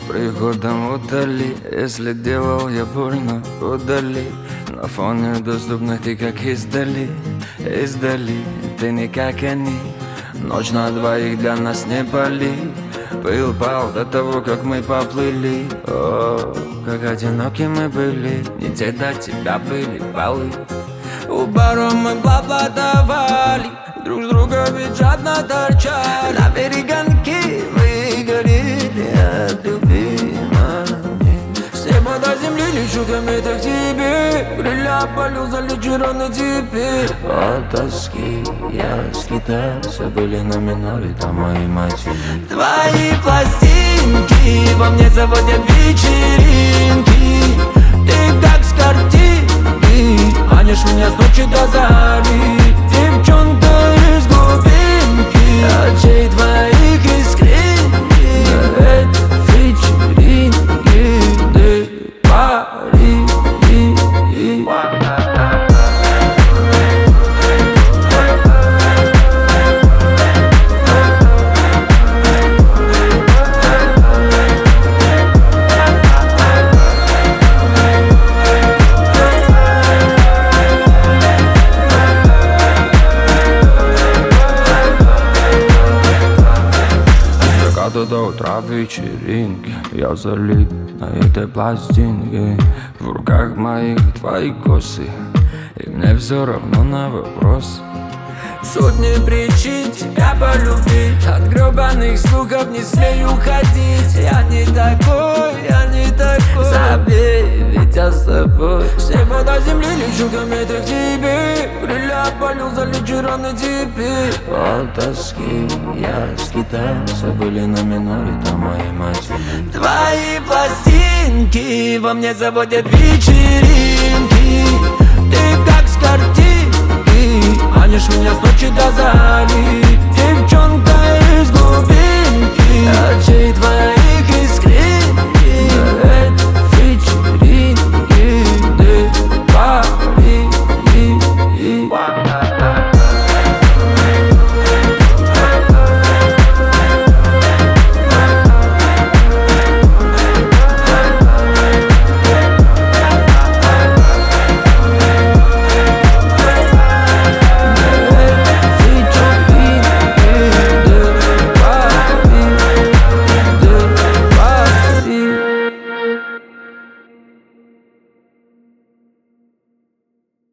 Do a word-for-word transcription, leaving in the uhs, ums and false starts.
приходом удали. Если делал я больно, удали. На фоне доступных ты как издали, издали. Ты не как они, ночь на двоих для нас не пали. Пыл пал до того, как мы поплыли. О, как одиноки мы были, не те до тебя были баллы. У баров мы поплатовали, друг с друга ведь жадно торчали. На перегонки мы горели от любви. С неба до земли лечу кометы к тебе. Гриля полю залечу раны теперь. От тоски я скитался, были на миноре там мои мотивы. Твои пластинки во мне заводят вечеринки. Ты как с картинки манишь меня с ночи до зари. Девчонка из глубинки очей твоих искренних. На этой вечеринке ты пари. До утра вечеринки я залип на этой пластинке. В руках моих твои косы, и мне все равно на вопрос. Сотни причин тебя полюбить, от гребаных слухов не смею ходить. Я не такой, я не такой. Забей, ведь я с тобой. С неба до земли лечу кометы к тебе. Гриля полю залечу раны теперь. От тоски я скитался, были на миноре там мои мотивы. Твои пластинки во мне заводят вечеринки. Ты как с картинки манишь меня с ночи до зари. Девчонка из глубинки очей твоих